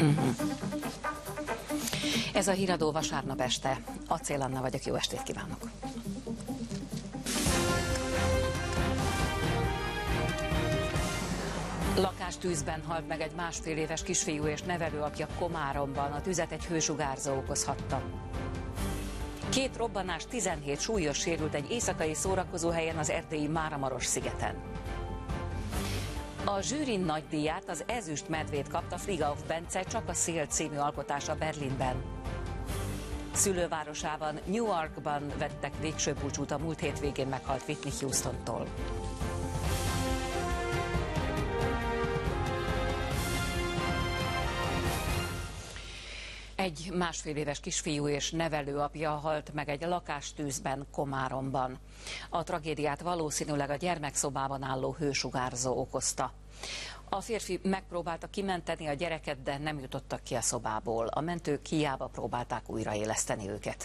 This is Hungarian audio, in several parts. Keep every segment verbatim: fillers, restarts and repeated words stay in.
Uh-huh. Ez a Híradó vasárnap este. Acél Anna vagyok, jó estét kívánok! Lakástűzben halt meg egy másfél éves kisfiú és nevelőapja Komáromban. A tüzet egy hősugárzó okozhatta. Két robbanás, tizenhét súlyos sérült egy éjszakai szórakozóhelyen az erdélyi Máramaros-szigeten. A zsűrin nagydíját, az ezüst medvét kapta Frigauf Bence Csak a szél című alkotása Berlinben. Szülővárosában, Newarkban vettek végső búcsút a múlt hétvégén meghalt Whitney Houstontól. Egy másfél éves kisfiú és nevelőapja halt meg egy lakástűzben Komáromban. A tragédiát valószínűleg a gyermekszobában álló hősugárzó okozta. A férfi megpróbálta kimenteni a gyereket, de nem jutottak ki a szobából. A mentők hiába próbálták újraéleszteni őket.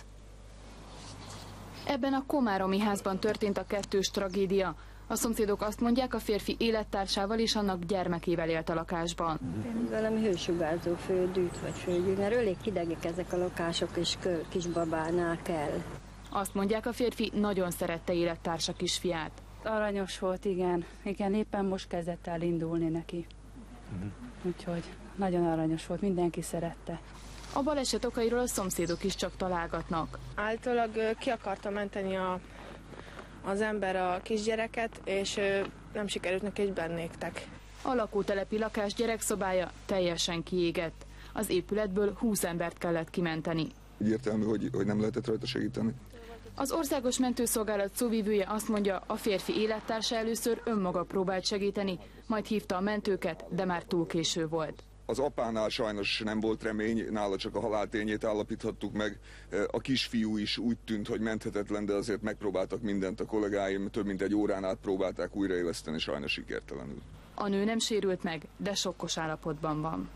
Ebben a komáromi házban történt a kettős tragédia. A szomszédok azt mondják, a férfi élettársával és annak gyermekével élt a lakásban. Valami hősugárzó földűt vagy földűt, mert elég hidegek ezek a lakások, és kisbabánál kell. Azt mondják, a férfi nagyon szerette élettársa kisfiát. Aranyos volt, igen. Igen, éppen most kezdett el indulni neki. Uh-huh. Úgyhogy nagyon aranyos volt, mindenki szerette. A baleset okairól a szomszédok is csak találgatnak. Általában ki akarta menteni a, az ember a kisgyereket, és nem sikerült neki, hogy bennégtek. A lakótelepi lakás gyerekszobája teljesen kiégett. Az épületből húsz embert kellett kimenteni. Egyértelmű, hogy, hogy nem lehetett rajta segíteni. Az Országos Mentőszolgálat szóvivője azt mondja, a férfi élettársa először önmaga próbált segíteni, majd hívta a mentőket, de már túl késő volt. Az apánál sajnos nem volt remény, nála csak a haláltényét állapíthattuk meg. A kisfiú is úgy tűnt, hogy menthetetlen, de azért megpróbáltak mindent a kollégáim, több mint egy órán át próbálták újraéleszteni, sajnos sikertelenül. A nő nem sérült meg, de sokkos állapotban van.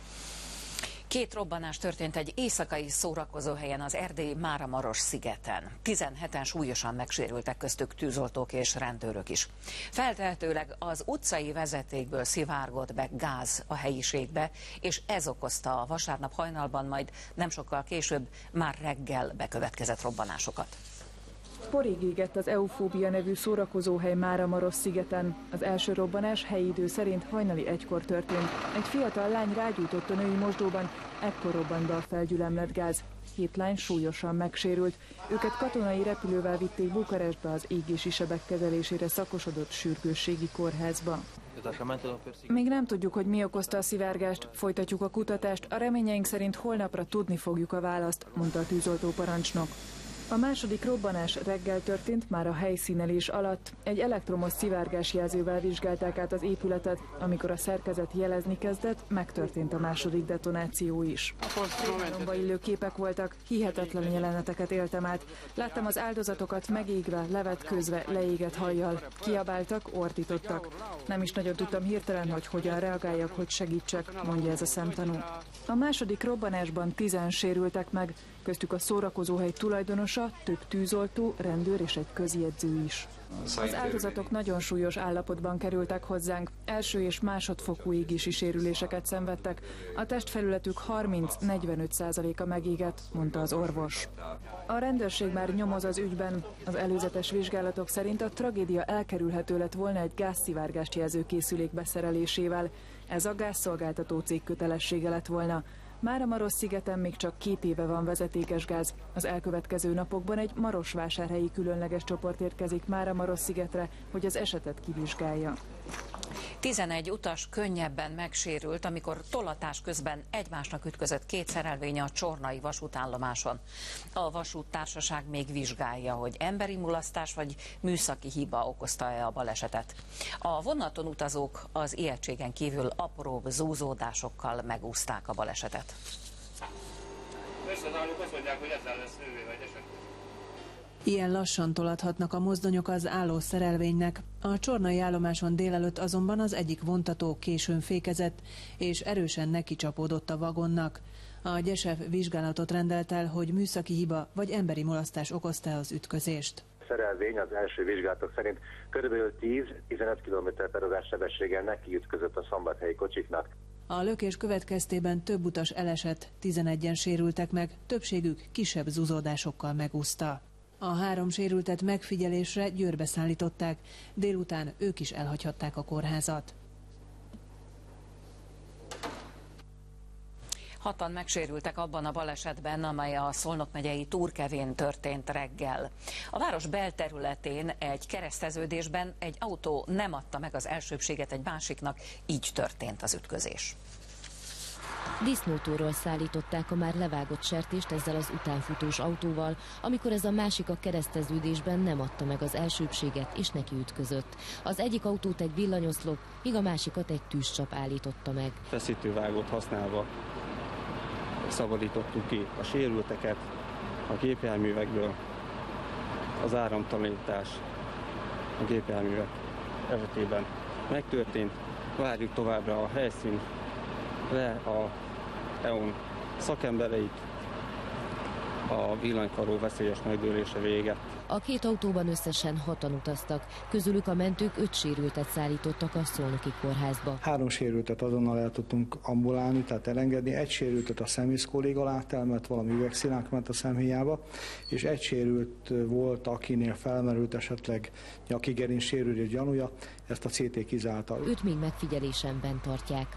Két robbanás történt egy éjszakai szórakozóhelyen az erdélyi Máramaros-szigeten. tizenheten súlyosan megsérültek, köztük tűzoltók és rendőrök is. Feltehetőleg az utcai vezetékből szivárgott be gáz a helyiségbe, és ez okozta a vasárnap hajnalban, majd nem sokkal később már reggel bekövetkezett robbanásokat. Porig égett az Eufóbia nevű szórakozóhely Máramaros-szigeten. Az első robbanás helyi idő szerint hajnali egykor történt. Egy fiatal lány rágyújtott a női mosdóban, ekkor robbant be a felgyülemlett gáz. Hét lány súlyosan megsérült. Őket katonai repülővel vitték Bukarestbe az égési sebek kezelésére szakosodott sürgősségi kórházba. Még nem tudjuk, hogy mi okozta a szivárgást, folytatjuk a kutatást, a reményeink szerint holnapra tudni fogjuk a választ, mondta a tűzoltóparancsnok. A második robbanás reggel történt, már a helyszínelés alatt. Egy elektromos szivárgásjelzővel vizsgálták át az épületet. Amikor a szerkezet jelezni kezdett, megtörtént a második detonáció is. Álomba illő képek voltak, hihetetlen jeleneteket éltem át. Láttam az áldozatokat megégve, levetkőzve, leégett hajjal. Kiabáltak, ordítottak. Nem is nagyon tudtam hirtelen, hogy hogyan reagáljak, hogy segítsek, mondja ez a szemtanú. A második robbanásban tizen sérültek meg, köztük a szórakozóhely tulajdonosa, több tűzoltó, rendőr és egy közjegyző is. Az áldozatok nagyon súlyos állapotban kerültek hozzánk, első és másodfokú égési sérüléseket szenvedtek, a testfelületük harminc-negyvenöt százaléka megégett, mondta az orvos. A rendőrség már nyomoz az ügyben, az előzetes vizsgálatok szerint a tragédia elkerülhető lett volna egy gázszivárgást jelző készülék beszerelésével, ez a gázszolgáltató cég kötelessége lett volna. Máramaros-szigeten még csak két éve van vezetékes gáz. Az elkövetkező napokban egy marosvásárhelyi különleges csoport érkezik Máramaros-szigetre, hogy az esetet kivizsgálja. tizenegy utas könnyebben megsérült, amikor tolatás közben egymásnak ütközött két szerelvény a csornai vasútállomáson. A vasúttársaság még vizsgálja, hogy emberi mulasztás vagy műszaki hiba okozta-e a balesetet. A vonaton utazók az ijegységen kívül apróbb zúzódásokkal megúszták a balesetet. Összenáluk azt mondják, hogy ezzel lesz nővé vagy esetleg. Ilyen lassan tolathatnak a mozdonyok az álló szerelvénynek. A csornai állomáson délelőtt azonban az egyik vontató későn fékezett, és erősen nekicsapódott a vagonnak. A Gyesev vizsgálatot rendelt el, hogy műszaki hiba vagy emberi mulasztás okozta az ütközést. A szerelvény az első vizsgálatok szerint kb. tíz-tizenöt kilométer per órás sebességgel nekiütközött a szombathelyi kocsiknak. A lökés következtében több utas elesett, tizenegyen sérültek meg, többségük kisebb zúzódásokkal megúszta. A három sérültet megfigyelésre Győrbe szállították, délután ők is elhagyhatták a kórházat. Hatan megsérültek abban a balesetben, amely a Szolnok megyei Turkevén történt reggel. A város belterületén egy kereszteződésben egy autó nem adta meg az elsőbbséget egy másiknak, így történt az ütközés. Disznótóról szállították a már levágott sertést ezzel az utánfutós autóval, amikor ez a másik a kereszteződésben nem adta meg az elsőbbséget és neki ütközött. Az egyik autót egy villanyoszlop, míg a másikat egy tűzcsap állította meg. Feszítővágót használva szabadítottuk ki a sérülteket a gépjárművekből. Az áramtalanítás a gépjárművek esetében megtörtént. Várjuk továbbra a helyszínre a é o en szakembereit, a villanykaró veszélyes megdőlése véget. A két autóban összesen hatan utaztak, közülük a mentők öt sérültet szállítottak a Szolnoki kórházba. Három sérültet azonnal el tudtunk ambulálni, tehát elengedni, egy sérültet a szemészkollég alá elment, valami üvegszilánk ment a szemhéjába, és egy sérült volt, akinél felmerült esetleg nyakigerinc sérülés gyanúja, ezt a cé té kizárta. Őt még megfigyelésen bent tartják.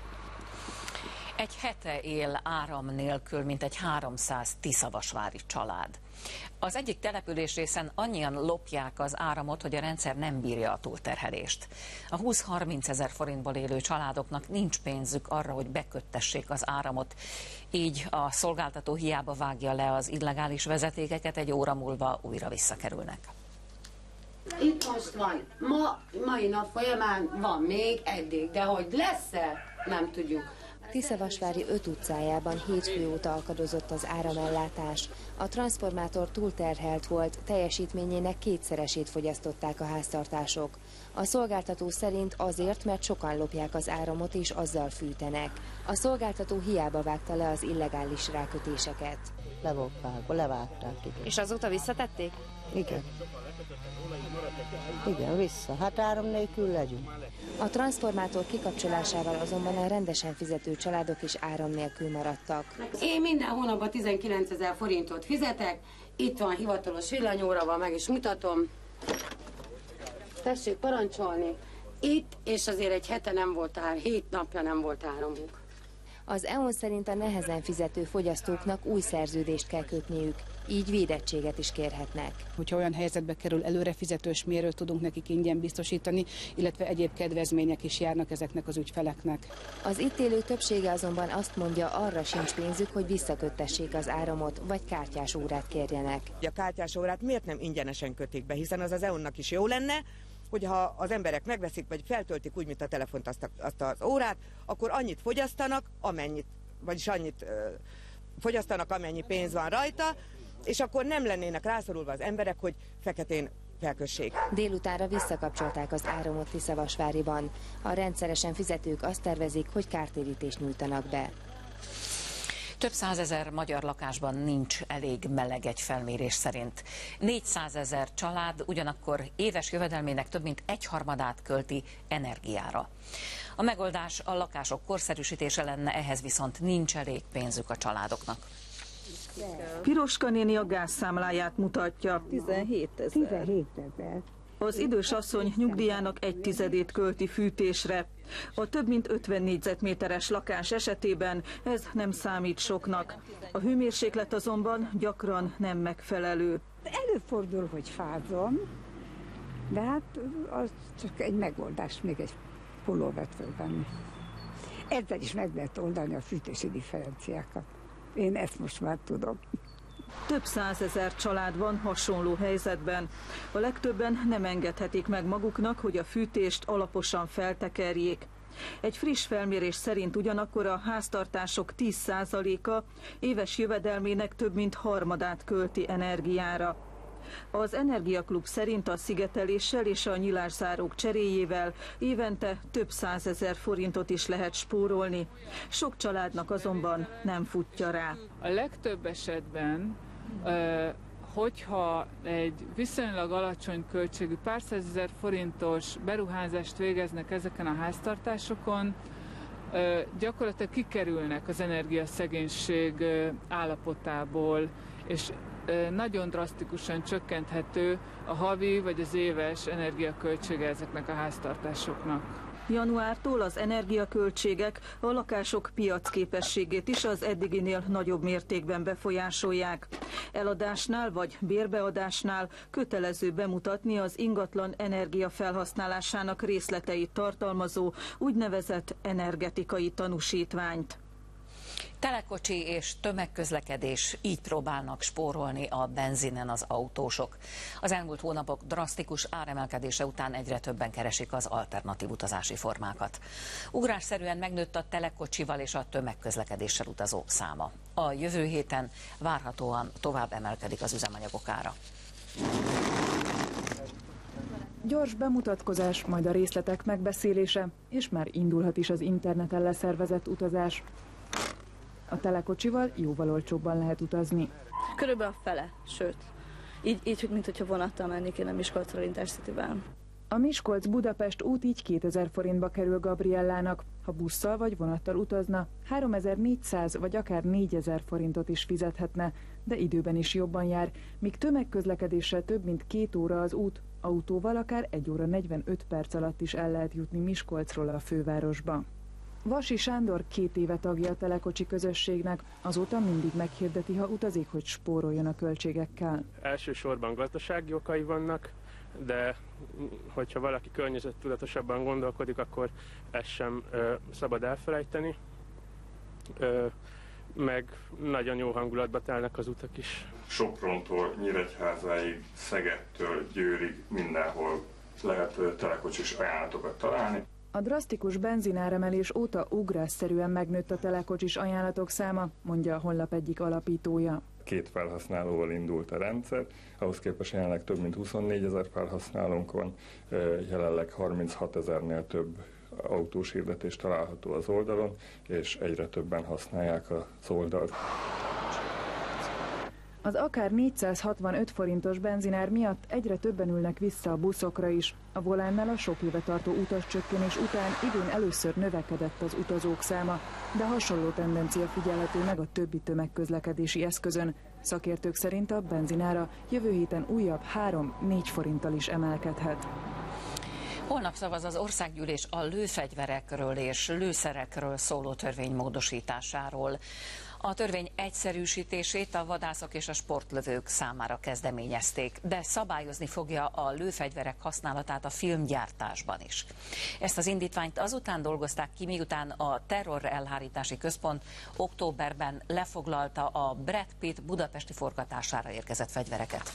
Egy hete él áram nélkül, mint egy háromszáz tiszavasvári család. Az egyik településrészen annyian lopják az áramot, hogy a rendszer nem bírja a túlterhelést. A húsz-harminc ezer forintból élő családoknak nincs pénzük arra, hogy beköttessék az áramot. Így a szolgáltató hiába vágja le az illegális vezetékeket, egy óra múlva újra visszakerülnek. Itt most van, ma, mai nap folyamán van még eddig, de hogy lesz-e, nem tudjuk. Tiszavasvári öt utcájában hétfő óta akadozott az áramellátás. A transzformátor túlterhelt volt, teljesítményének kétszeresét fogyasztották a háztartások. A szolgáltató szerint azért, mert sokan lopják az áramot és azzal fűtenek. A szolgáltató hiába vágta le az illegális rákötéseket. Le volt vágva, levágták, igen. És azóta visszatették? Igen. Igen, vissza. Hát áram nélkül legyünk. A transzformátor kikapcsolásával azonban a rendesen fizető családok is áram nélkül maradtak. Én minden hónapban tizenkilenc ezer forintot fizetek, itt van hivatalos villanyóra, van, meg is mutatom. Tessék parancsolni. Itt, és azért egy hete nem volt áram, hét napja nem volt áramuk. Az é o en szerint a nehezen fizető fogyasztóknak új szerződést kell kötniük, így védettséget is kérhetnek. Hogyha olyan helyzetbe kerül, előre fizetős mérőt tudunk nekik ingyen biztosítani, illetve egyéb kedvezmények is járnak ezeknek az ügyfeleknek. Az itt élő többsége azonban azt mondja, arra sincs pénzük, hogy visszaköttessék az áramot, vagy kártyás órát kérjenek. A kártyás órát miért nem ingyenesen kötik be, hiszen az az é o en-nak is jó lenne, hogyha az emberek megveszik, vagy feltöltik úgy, mint a telefont azt, a, azt az órát, akkor annyit fogyasztanak, amennyit, vagyis annyit ö, fogyasztanak, amennyi pénz van rajta, és akkor nem lennének rászorulva az emberek, hogy feketén felkössék. Délutánra visszakapcsolták az áramot Tiszavasváriban. A rendszeresen fizetők azt tervezik, hogy kártérítést nyújtanak be. Több százezer magyar lakásban nincs elég meleg egy felmérés szerint. négyszázezer család ugyanakkor éves jövedelmének több mint egyharmadát költi energiára. A megoldás a lakások korszerűsítése lenne, ehhez viszont nincs elég pénzük a családoknak. Piroska néni a gázszámláját mutatja. tizenhét ezer. Az idős asszony nyugdíjának egy tizedét költi fűtésre. A több mint ötven négyzetméteres lakás esetében ez nem számít soknak. A hőmérséklet azonban gyakran nem megfelelő. Előfordul, hogy fázom, de hát az csak egy megoldás, még egy pulóvert fölvenni. Ezzel is meg lehet oldani a fűtési differenciákat. Én ezt most már tudom. Több százezer család van hasonló helyzetben. A legtöbben nem engedhetik meg maguknak, hogy a fűtést alaposan feltekerjék. Egy friss felmérés szerint ugyanakkor a háztartások tíz százaléka éves jövedelmének több mint harmadát költi energiára. Az Energiaklub szerint a szigeteléssel és a nyilászárók cseréjével évente több százezer forintot is lehet spórolni. Sok családnak azonban nem futja rá. A legtöbb esetben, hogyha egy viszonylag alacsony költségű pár százezer forintos beruházást végeznek ezeken a háztartásokon, gyakorlatilag kikerülnek az energiaszegénység állapotából, és nagyon drasztikusan csökkenthető a havi vagy az éves energiaköltsége ezeknek a háztartásoknak. Januártól az energiaköltségek a lakások piacképességét is az eddiginél nagyobb mértékben befolyásolják. Eladásnál vagy bérbeadásnál kötelező bemutatni az ingatlan energia felhasználásának részleteit tartalmazó úgynevezett energetikai tanúsítványt. Telekocsi és tömegközlekedés, így próbálnak spórolni a benzinen az autósok. Az elmúlt hónapok drasztikus áremelkedése után egyre többen keresik az alternatív utazási formákat. Ugrásszerűen megnőtt a telekocsival és a tömegközlekedéssel utazók száma. A jövő héten várhatóan tovább emelkedik az üzemanyagok ára. Gyors bemutatkozás, majd a részletek megbeszélése, és már indulhat is az interneten leszervezett utazás. A telekocsival jóval olcsóbban lehet utazni. Körülbelül a fele, sőt. Így, így mint hogyha vonattal mennék én a Miskolcról Intercityvel. A Miskolc-Budapest út így kétezer forintba kerül Gabriellának. Ha busszal vagy vonattal utazna, háromezer-négyszáz vagy akár négyezer forintot is fizethetne, de időben is jobban jár, míg tömegközlekedéssel több mint két óra az út, autóval akár egy óra negyvenöt perc alatt is el lehet jutni Miskolcról a fővárosba. Vasi Sándor két éve tagja a telekocsi közösségnek, azóta mindig meghirdeti, ha utazik, hogy spóroljon a költségekkel. Elsősorban gazdasági okai vannak, de hogyha valaki környezettudatosabban gondolkodik, akkor ezt sem ö, szabad elfelejteni. Ö, meg nagyon jó hangulatba telnek az utak is. Soprontól Nyíregyházáig, Szegedtől Győrig mindenhol lehet telekocsis ajánlatokat találni. A drasztikus benzináremelés óta ugrásszerűen megnőtt a telekocsis ajánlatok száma, mondja a honlap egyik alapítója. Két felhasználóval indult a rendszer, ahhoz képest jelenleg több mint huszonnégyezer felhasználónk van, jelenleg harminchátezernél több autós hirdetés található az oldalon, és egyre többen használják az oldalt. Az akár négyszázhatvanöt forintos benzinár miatt egyre többen ülnek vissza a buszokra is. A volánnál a sok éve tartó utascsökkenés után idén először növekedett az utazók száma, de hasonló tendencia figyelhető meg a többi tömegközlekedési eszközön. Szakértők szerint a benzinára jövő héten újabb három-négy forinttal is emelkedhet. Holnap szavaz az országgyűlés a lőfegyverekről és lőszerekről szóló törvény módosításáról. A törvény egyszerűsítését a vadászok és a sportlövők számára kezdeményezték, de szabályozni fogja a lőfegyverek használatát a filmgyártásban is. Ezt az indítványt azután dolgozták ki, miután a Terror Elhárítási Központ októberben lefoglalta a Brad Pitt budapesti forgatására érkezett fegyvereket.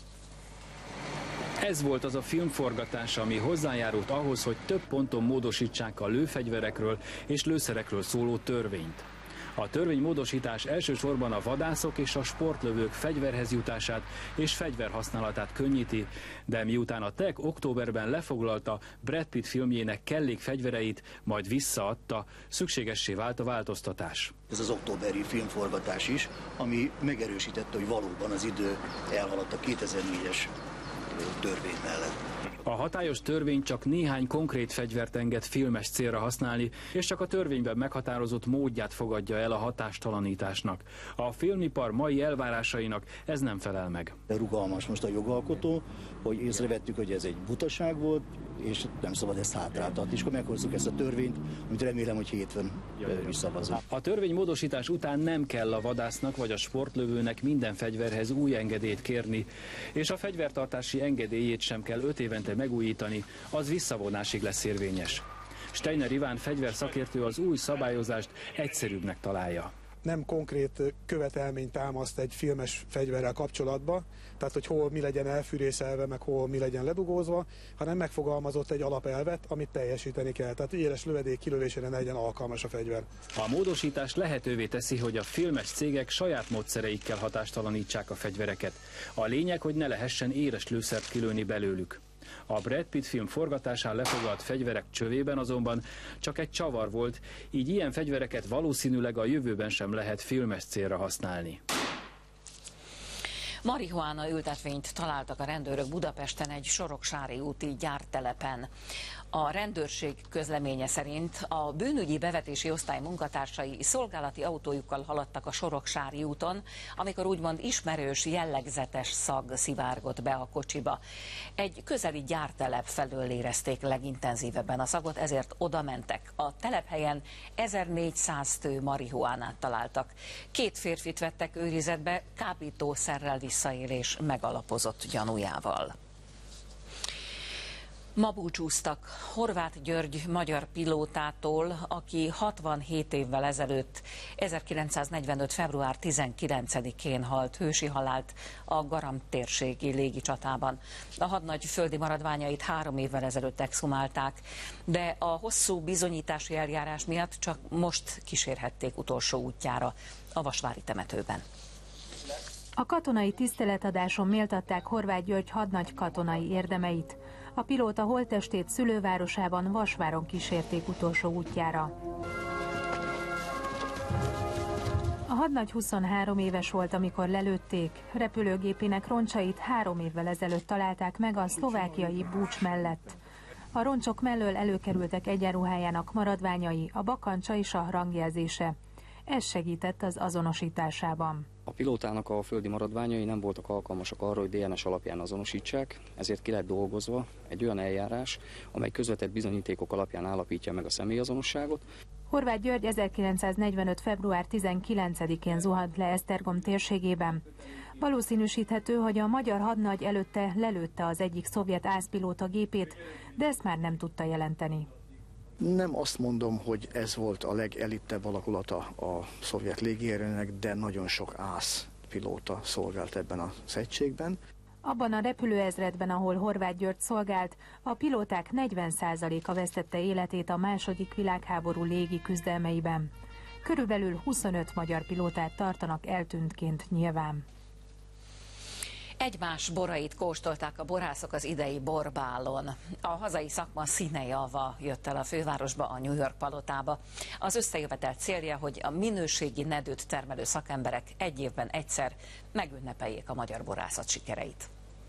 Ez volt az a filmforgatás, ami hozzájárult ahhoz, hogy több ponton módosítsák a lőfegyverekről és lőszerekről szóló törvényt. A törvénymódosítás elsősorban a vadászok és a sportlövők fegyverhez jutását és fegyverhasználatát könnyíti, de miután a té e ká októberben lefoglalta Brad Pitt filmjének kellékfegyvereit, majd visszaadta, szükségessé vált a változtatás. Ez az októberi filmforgatás is, ami megerősítette, hogy valóban az idő elhaladt a kétezer-négyes törvény mellett. A hatályos törvény csak néhány konkrét fegyvert enged filmes célra használni, és csak a törvényben meghatározott módját fogadja el a hatástalanításnak. A filmipar mai elvárásainak ez nem felel meg. Rugalmas most a jogalkotó, hogy észrevettük, hogy ez egy butaság volt, és nem szabad ezt hátráltatni. És akkor meghozzuk ezt a törvényt, amit remélem, hogy hétfőn visszavazunk. A törvénymódosítás után nem kell a vadásznak vagy a sportlövőnek minden fegyverhez új engedélyt kérni, és a fegyvertartási engedélyét sem kell öt évente megújítani, az visszavonásig lesz érvényes. Steiner Iván fegyverszakértő az új szabályozást egyszerűbbnek találja. Nem konkrét követelményt támaszt egy filmes fegyverrel kapcsolatban, tehát hogy hol mi legyen elfűrészelve, meg hol mi legyen ledugózva, hanem megfogalmazott egy alapelvet, amit teljesíteni kell. Tehát éles lövedék kilövésére ne legyen alkalmas a fegyver. A módosítás lehetővé teszi, hogy a filmes cégek saját módszereikkel hatástalanítsák a fegyvereket. A lényeg, hogy ne lehessen éles lőszert kilőni belőlük. A Brad Pitt film forgatásán lefoglalt fegyverek csövében azonban csak egy csavar volt, így ilyen fegyvereket valószínűleg a jövőben sem lehet filmes célra használni. Marihuána ültetvényt találtak a rendőrök Budapesten egy soroksári úti gyártelepen. A rendőrség közleménye szerint a bűnügyi bevetési osztály munkatársai szolgálati autójukkal haladtak a Soroksári úton, amikor úgymond ismerős, jellegzetes szag szivárgott be a kocsiba. Egy közeli gyártelep felől érezték legintenzívebben a szagot, ezért oda mentek. A telephelyen ezernégyszáz tő marihuánát találtak. Két férfit vettek őrizetbe kábítószerrel visszaélés megalapozott gyanújával. Ma búcsúztak Horváth György magyar pilótától, aki hatvanhét évvel ezelőtt, ezerkilencszáznegyvenöt február tizenkilencedikén halt hősi halált a Garam térségi légicsatában. A hadnagy földi maradványait három évvel ezelőtt exhumálták, de a hosszú bizonyítási eljárás miatt csak most kísérhették utolsó útjára a vasvári temetőben. A katonai tiszteletadáson méltatták Horváth György hadnagy katonai érdemeit. A pilóta holttestét szülővárosában, Vasváron kísérték utolsó útjára. A hadnagy huszonhárom éves volt, amikor lelőtték. Repülőgépének roncsait három évvel ezelőtt találták meg a szlovákiai Bucs mellett. A roncsok mellől előkerültek egyenruhájának maradványai, a bakancsa és a rangjelzése. Ez segített az azonosításában. A pilótának a földi maradványai nem voltak alkalmasak arra, hogy dé en es alapján azonosítsák, ezért ki lett dolgozva egy olyan eljárás, amely közvetett bizonyítékok alapján állapítja meg a személyazonosságot. Horváth György ezerkilencszáznegyvenöt február tizenkilencedikén zuhant le Esztergom térségében. Valószínűsíthető, hogy a magyar hadnagy előtte lelőtte az egyik szovjet ászpilóta gépét, de ezt már nem tudta jelenteni. Nem azt mondom, hogy ez volt a legelittebb alakulata a szovjet légierőnek, de nagyon sok ász pilóta szolgált ebben az egységben. Abban a repülőezredben, ahol Horváth György szolgált, a pilóták negyven százaléka vesztette életét a második világháború légi küzdelmeiben. Körülbelül huszonöt magyar pilótát tartanak eltűntként nyilván. Egymás borait kóstolták a borászok az idei borbálon. A hazai szakma színejava jött el a fővárosba, a New York palotába. Az összejövetel célja, hogy a minőségi nedőt termelő szakemberek egy évben egyszer megünnepeljék a magyar borászat sikereit.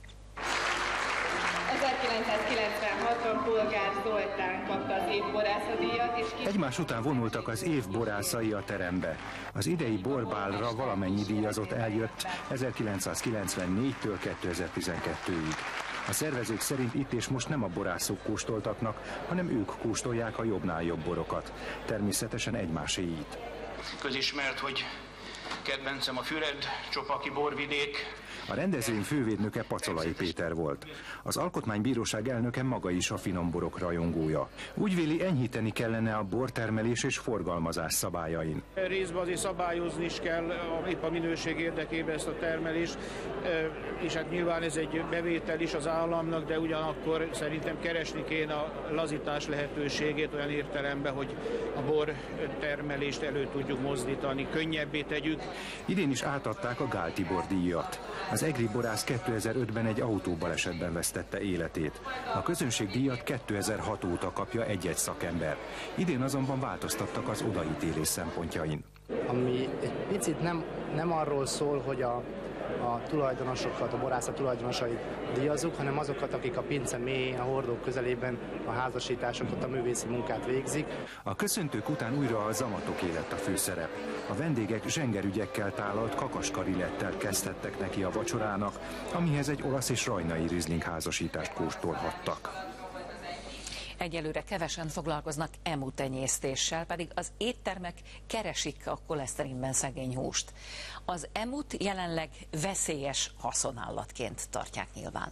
ezerkilencszázkilencvenhatban Polgár Zoltán kapta az év borászadíjat, és ki... Egymás után vonultak az év borászai a terembe. Az idei borbálra valamennyi díjazott eljött ezerkilencszázkilencvennégytől kétezer-tizenkettőig. A szervezők szerint itt és most nem a borászok kóstoltatnak, hanem ők kóstolják a jobbnál jobb borokat. Természetesen egymáséit. Közismert, hogy kedvencem a Füred, Csopaki borvidék. A rendezvény fővédnöke Pacolai Péter volt. Az Alkotmánybíróság elnöke maga is a finom borok rajongója. Úgy véli, enyhíteni kellene a bortermelés és forgalmazás szabályain. Részben azért szabályozni is kell épp a minőség érdekében ezt a termelést, és hát nyilván ez egy bevétel is az államnak, de ugyanakkor szerintem keresni kéne a lazítás lehetőségét olyan értelemben, hogy a bor termelést elő tudjuk mozdítani, könnyebbé tegyük. Idén is átadták a Gál Tibor díjat. Az egri borász kétezer-ötben egy autóbalesetben vesztette életét. A közönségdíjat kétezer-hat óta kapja egy-egy szakember. Idén azonban változtattak az odaítélés szempontjain. Ami egy picit nem, nem arról szól, hogy a, a tulajdonosokat, a borászat tulajdonosait díjazzuk, hanem azokat, akik a pince mélyén, a hordók közelében a házasításokat, a művészi munkát végzik. A köszöntők után újra a zamatoké lett a főszerep. A vendégek zsengerügyekkel tálalt kakaskarilettel kezdhettek neki a vacsorának, amihez egy olasz és rajnai rizling házasítást kóstolhattak. Egyelőre kevesen foglalkoznak emu tenyésztéssel, pedig az éttermek keresik a koleszterinben szegény húst. Az emut jelenleg veszélyes haszonállatként tartják nyilván.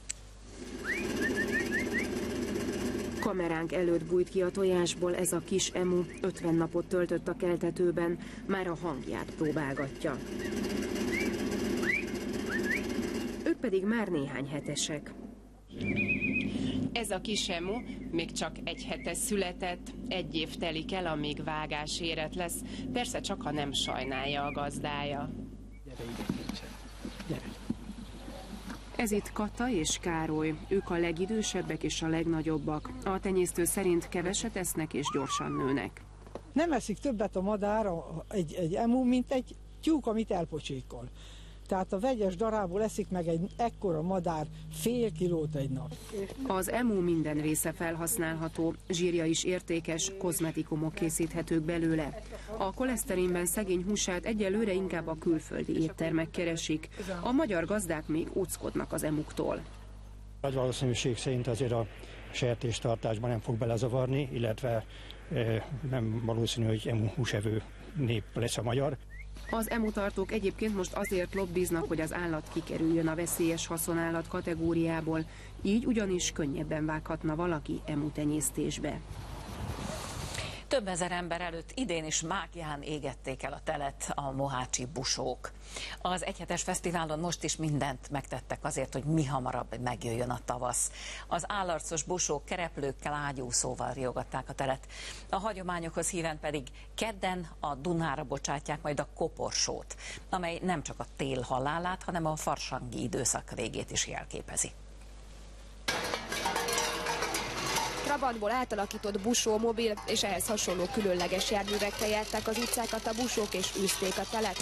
Kameránk előtt bújt ki a tojásból ez a kis emu, ötven napot töltött a keltetőben, már a hangját próbálgatja. Ők pedig már néhány hetesek. Ez a kis emu még csak egy hete született, egy év telik el, amíg vágásérett lesz, persze csak ha nem sajnálja a gazdája. Gyere ide, gyere. Ez itt Kata és Károly, ők a legidősebbek és a legnagyobbak. A tenyésztő szerint keveset esznek és gyorsan nőnek. Nem eszik többet a madár, egy, egy emu, mint egy tyúk, amit elpocsékol. Tehát a vegyes darálból eszik meg egy ekkora madár fél kilót egy nap. Az emu minden része felhasználható, zsírja is értékes, kozmetikumok készíthetők belőle. A koleszterinben szegény húsát egyelőre inkább a külföldi éttermek keresik. A magyar gazdák még óckodnak az emuktól. Nagy valószínűség szerint azért a sertéstartásban nem fog belezavarni, illetve e, nem valószínű, hogy emu húsevő nép lesz a magyar. Az emutartók egyébként most azért lobbiznak, hogy az állat kikerüljön a veszélyes haszonállat kategóriából, így ugyanis könnyebben vághatna valaki emutenyésztésbe. Több ezer ember előtt idén is mágián égették el a telet a mohácsi busók. Az egyhetes fesztiválon most is mindent megtettek azért, hogy mi hamarabb megjöjjön a tavasz. Az állarcos busók kereplőkkel, ágyúszóval riogatták a telet. A hagyományokhoz híven pedig kedden a Dunára bocsátják majd a koporsót, amely nem csak a tél halálát, hanem a farsangi időszak végét is jelképezi. Trabantból átalakított busó, mobil és ehhez hasonló különleges járművekkel járták az utcákat a busók és űzték a telet.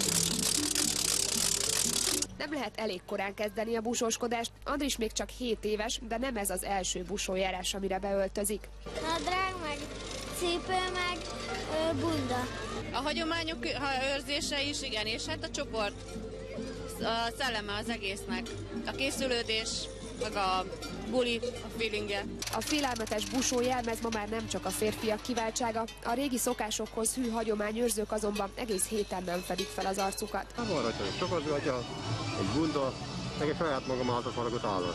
Nem lehet elég korán kezdeni a busóskodást. Andris még csak hét éves, de nem ez az első busójárás, amire beöltözik. Nadrág, meg cipő, meg ö, bunda. A hagyományok őrzése is, igen, és hát a csoport, a szelleme az egésznek, a készülődés, meg a buli, a feelingje. A félelmetes busó jelmez ma már nem csak a férfiak kiváltsága, a régi szokásokhoz hű hagyományőrzők azonban egész héten nem fedik fel az arcukat. Van rajta egy csokazgatya, egy bunda, meg egy saját magam által faragott állat.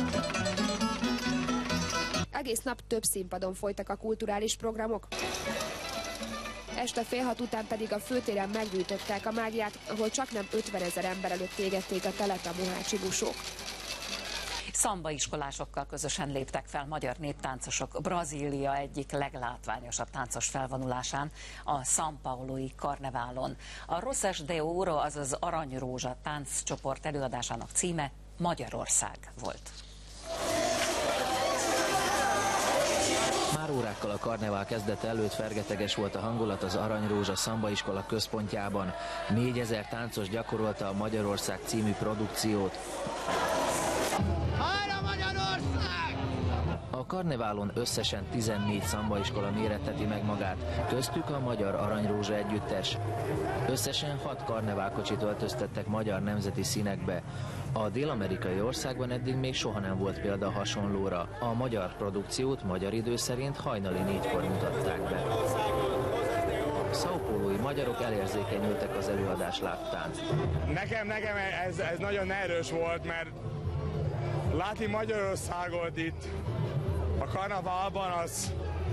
Egész nap több színpadon folytak a kulturális programok. Este fél hat után pedig a főtéren meggyújtották a mágiát, ahol csaknem ötvenezer ember előtt égették a telet a mohácsi busók. Szambaiskolásokkal közösen léptek fel magyar néptáncosok Brazília egyik leglátványosabb táncos felvonulásán, a São Paulói karneválon. A Rosas de Ouro, azaz Aranyrózsa tánccsoport előadásának címe Magyarország volt. Már órákkal a karnevál kezdete előtt fergeteges volt a hangulat az Aranyrózsa szambaiskola központjában. négyezer táncos gyakorolta a Magyarország című produkciót. A karneválon összesen tizennégy szambaiskola méretteti meg magát, köztük a Magyar Aranyrózsa együttes. Összesen hat karneválkocsit öltöztettek magyar nemzeti színekbe. A dél-amerikai országban eddig még soha nem volt példa hasonlóra. A magyar produkciót magyar idő szerint hajnali négykor mutatták be. A São Paulói magyarok elérzékenyültek az előadás láttán. Nekem, nekem ez, ez nagyon erős volt, mert látni Magyarországot itt a karneválban, az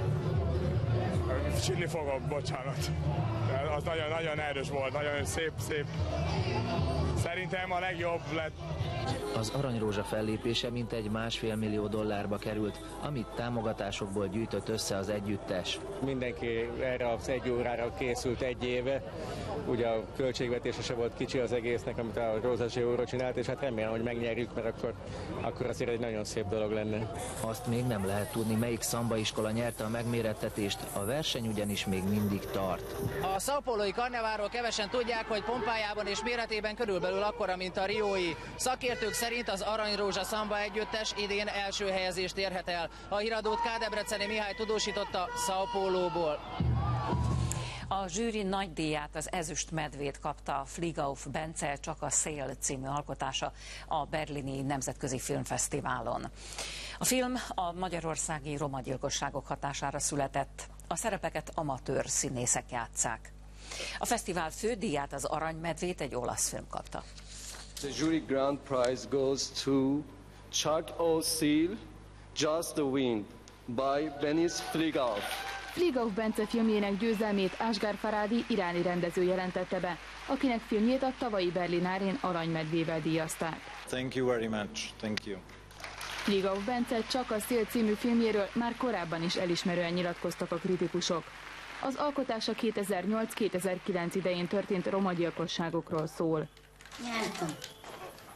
csinni fogok, bocsánat. Az nagyon, nagyon erős volt, nagyon szép, szép. Szerintem a legjobb lett. Az Aranyrózsa fellépése mintegy másfél millió dollárba került, amit támogatásokból gyűjtött össze az együttes. Mindenki erre az egy órára készült egy éve. Ugye a költségvetése se volt kicsi az egésznek, amit a Rosas de Ouro csinált, és hát remélem, hogy megnyerjük, mert akkor, akkor azért egy nagyon szép dolog lenne. Azt még nem lehet tudni, melyik szambaiskola nyerte a megmérettetést, a verseny ugyanis még mindig tart. A São Paulói karneválról kevesen tudják, hogy pompájában és méretében körülbelül akkora, mint a riói. Szakértők szerint az Aranyrózsa szamba együttes idén első helyezést érhet el. A híradót Kádebreceni Mihály tudósította São Paulóból. A zsűri nagy díját, az ezüst medvét kapta a Fligauf Bence Csak a szél című alkotása a berlini Nemzetközi Filmfesztiválon. A film a magyarországi romagyilkosságok hatására született. A szerepeket amatőr színészek játsszák. A fesztivál fődíját, az aranymedvét egy olasz film kapta. The jury grand prize goes to Csak a szél, Just the Wind by Denis Fligauf. Fligauf Bence filmjének győzelmét Asghar Farhadi iráni rendező jelentette be, akinek filmjét a tavalyi Berlinárén aranymedvével díjazták. Thank you very much. Thank you. Fligauf Bence Csak a szél című filmjéről már korábban is elismerően nyilatkoztak a kritikusok. Az alkotása kétezer-nyolc kétezer-kilenc idején történt romagyilkosságokról szól. Nyertem.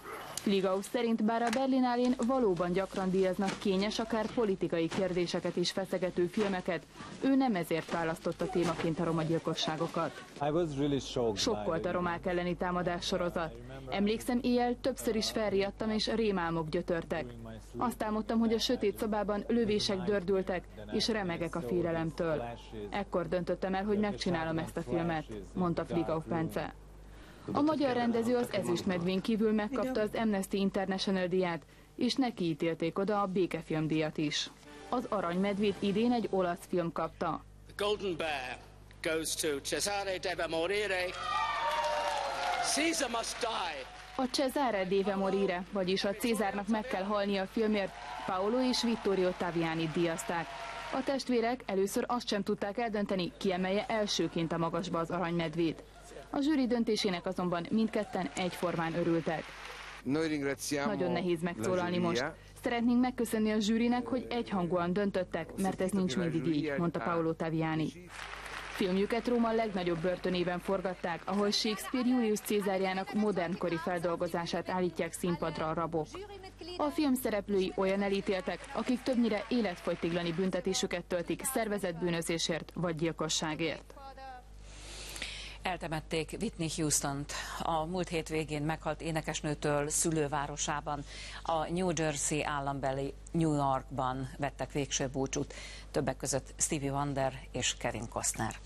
Fligau szerint bár a Berlinálén valóban gyakran díjaznak kényes, akár politikai kérdéseket is feszegető filmeket, ő nem ezért választotta témaként a roma gyilkosságokat. Sokkolt a romák elleni támadás sorozat. Emlékszem, éjjel többször is felriadtam és rémálmok gyötörtek. Azt álmodtam, hogy a sötét szobában lövések dördültek, és remegek a félelemtől. Ekkor döntöttem el, hogy megcsinálom ezt a filmet, mondta Fligau Bence. A magyar rendező az Ezüstmedvén kívül megkapta az Amnesty International díját, és neki ítélték oda a békefilmdíjat is. Az Aranymedvét idén egy olasz film kapta. The Golden Bear goes to Cesare Deve Morire. Caesar must die. A Cesare Deve Morire, vagyis a Cézárnak meg kell halnia a filmért, Paolo és Vittorio Taviani díjazták. A testvérek először azt sem tudták eldönteni, ki emelje elsőként a magasba az aranymedvét. A zsűri döntésének azonban mindketten egyformán örültek. Nagyon nehéz megszólalni most. Szeretnénk megköszönni a zsűrinek, hogy egyhangúan döntöttek, mert ez nincs mindig így, mondta Paolo Taviani. Filmjüket Róma legnagyobb börtönében forgatták, ahol Shakespeare Julius Cézárjának modernkori feldolgozását állítják színpadra a rabok. A film szereplői olyan elítéltek, akik többnyire életfogytiglani büntetésüket töltik szervezett bűnözésért vagy gyilkosságért. Eltemették Whitney Houstont, a múlt hét végén meghalt énekesnőtől szülővárosában, a New Jersey állambeli New Yorkban vettek végső búcsút, többek között Stevie Wonder és Kevin Costner.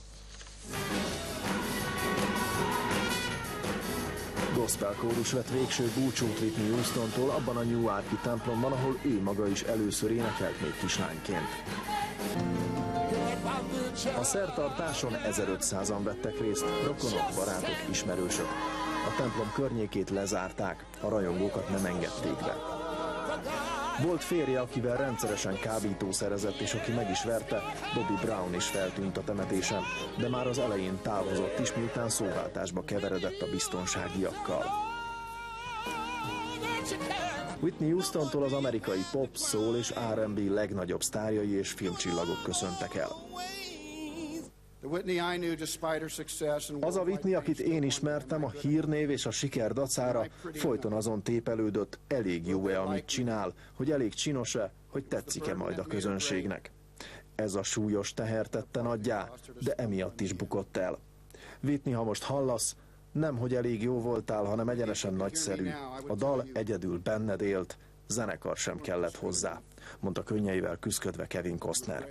Gospel kórus vett végső búcsút Whitney Houstontól abban a New York-i templomban, ahol ő maga is először énekelt még kislányként. A szertartáson ezerötszázan vettek részt, rokonok, barátok, ismerősök. A templom környékét lezárták, a rajongókat nem engedték be. Volt férje, akivel rendszeresen kábítószerezett, és aki meg is verte, Bobby Brown is feltűnt a temetésen, de már az elején távozott is, miután szóváltásba keveredett a biztonságiakkal. Whitney Houstontól az amerikai pop, soul és er and bé legnagyobb sztárjai és filmcsillagok köszöntek el. Az a Whitney, akit én ismertem, a hírnév és a siker dacára folyton azon tépelődött, elég jó-e, amit csinál, hogy elég csinos-e, hogy tetszik-e majd a közönségnek. Ez a súlyos teher tette nagyjá, de emiatt is bukott el. Whitney, ha most hallasz, nem, hogy elég jó voltál, hanem egyenesen nagyszerű. A dal egyedül benned élt, zenekar sem kellett hozzá, mondta könnyeivel küszködve Kevin Costner.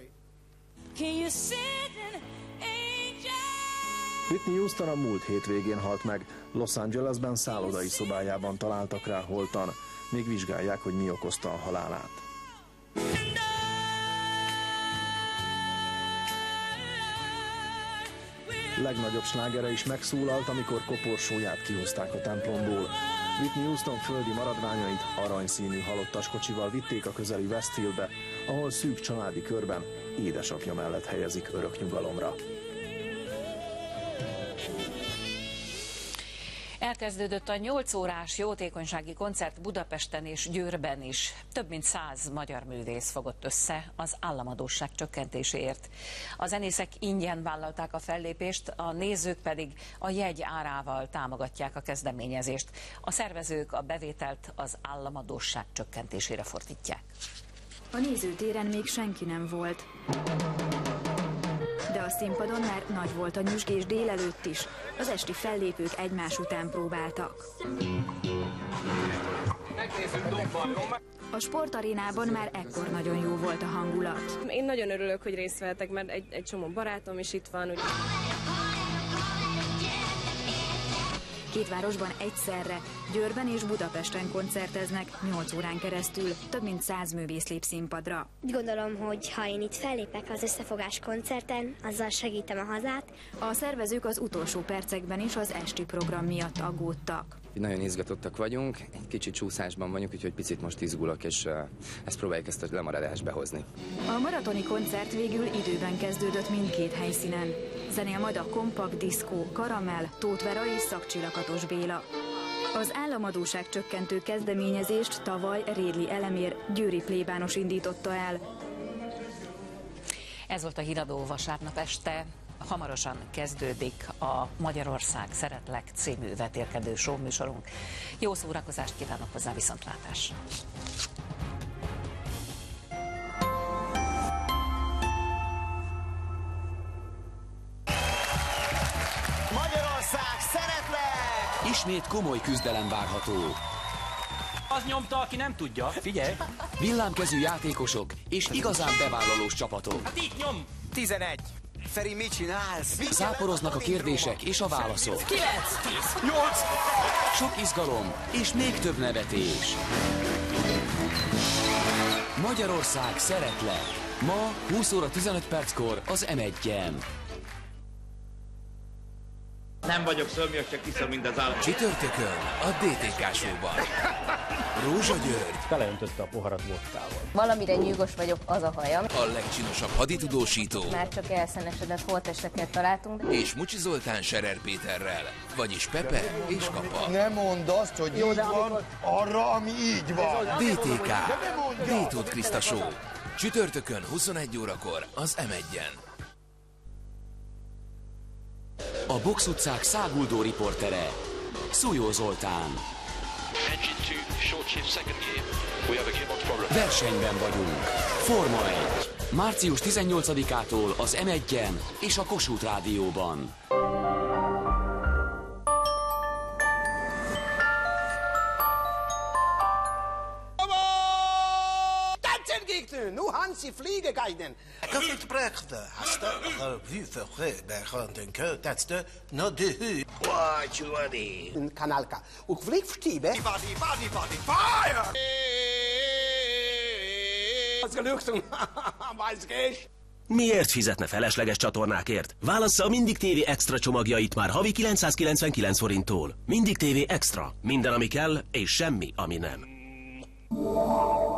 Whitney Houston a múlt hétvégén halt meg. Los Angelesben szállodai szobájában találtak rá holtan. Még vizsgálják, hogy mi okozta a halálát. Legnagyobb slágere is megszólalt, amikor koporsóját kihozták a templomból. Whitney Houston földi maradványait aranyszínű halottaskocsival vitték a közeli Westhillbe, ahol szűk családi körben édesapja mellett helyezik örök nyugalomra. Elkezdődött a nyolc órás jótékonysági koncert Budapesten és Győrben is. Több mint száz magyar művész fogott össze az államadósság csökkentéséért. A zenészek ingyen vállalták a fellépést, a nézők pedig a jegy árával támogatják a kezdeményezést. A szervezők a bevételt az államadósság csökkentésére fordítják. A nézőtéren még senki nem volt. De a színpadon már nagy volt a nyüzsgés délelőtt is. Az esti fellépők egymás után próbáltak. A sportarénában már ekkor nagyon jó volt a hangulat. Én nagyon örülök, hogy részt vettek, mert egy, egy csomó barátom is itt van. Úgy... Két városban egyszerre, Győrben és Budapesten koncerteznek nyolc órán keresztül, több mint száz művész lép színpadra. Gondolom, hogy ha én itt fellépek az összefogás koncerten, azzal segítem a hazát. A szervezők az utolsó percekben is az esti program miatt aggódtak. Nagyon izgatottak vagyunk, egy kicsit csúszásban vagyunk, úgyhogy picit most izgulok, és uh, ezt próbáljuk ezt a lemaradást behozni. A maratoni koncert végül időben kezdődött mindkét helyszínen. Zenél majd a Kompakt Diszkó, Karamell, Tóth Vera és Szakcsilakatos Béla. Az államadósság csökkentő kezdeményezést tavaly Rédli Elemér győri plébános indította el. Ez volt a Híradó vasárnap este. hamarosan kezdődik a Magyarország Szeretlek című vetélkedő show műsorunk. Jó szórakozást kívánok hozzá, viszontlátás! Magyarország Szeretlek! Ismét komoly küzdelem várható. Az nyomta, aki nem tudja. Figyelj! Villámkezű játékosok és igazán bevállalós csapatok. Hát így nyom! tizenegy. Feri, mit csinálsz? Záporoznak a kérdések és a válaszok. kilenc. nyolc. Sok izgalom és még több nevetés. Magyarország Szeretlek. Ma húsz óra tizenöt perckor az em egyen. Nem vagyok szörnyök, csak iszom, mint az állat. Csütörtökön a dé té ká show-ban. Rózsa György. Beleöntötte a poharat vodkával. Valamire nyűgös vagyok, az a hajam. A legcsinosabb haditudósító. Már csak elszenesedett holttesteket találtunk. És Mucsi Zoltán Serer Péterrel. Vagyis Pepe és Kapa. Ne mondd azt, hogy jó, így van, arra, ami így van. dé té ká. Détót Kriszta Show. Csütörtökön huszonegy órakor az em egyen. A box utcák száguldó riportere, Szújó Zoltán. Versenyben vagyunk. Forma egy. március tizennyolcadikától az em egyen és a Kossuth Rádióban. Nu Hansi Fliegegeiden. Kaffiet prechte, hast du vu verre bergen den kö, that's the no de hu. What you are in Kanalka. Uk vliegverstiebe. Body, body, body, fire! Az geluktum. Weiß gehst. Miért fizetne felesleges csatornákért? Válassza a Mindig té vé Extra csomagjait már havi kilencszázkilencvenkilenc forinttól. Mindig té vé Extra. Minden, ami kell, és semmi, ami nem.